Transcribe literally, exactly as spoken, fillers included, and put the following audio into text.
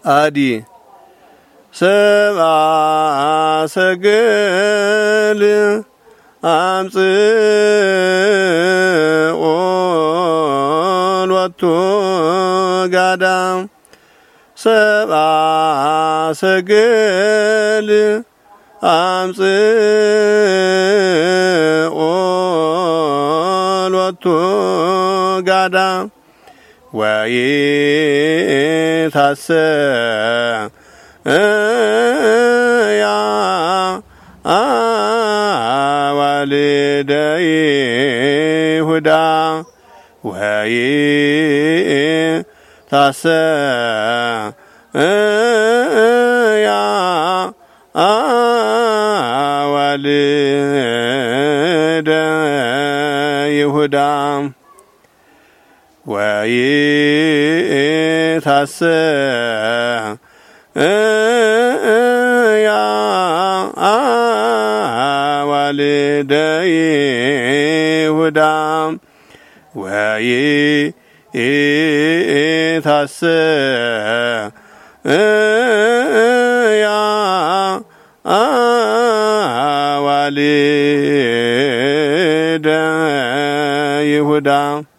አዲ ሰብአ ሰገል አምጽኦ ሎቱ ጋዳም ሰብአ ሰገል አምጽኦ ሎቱ ጋዳም ወይታሰያ አዋልደ ይሁዳ ወይታሰያ አዋልደ ይሁዳ ወይታሰያ አዋልደ ይሁዳ ወይታሰያ አዋልደ ይሁዳ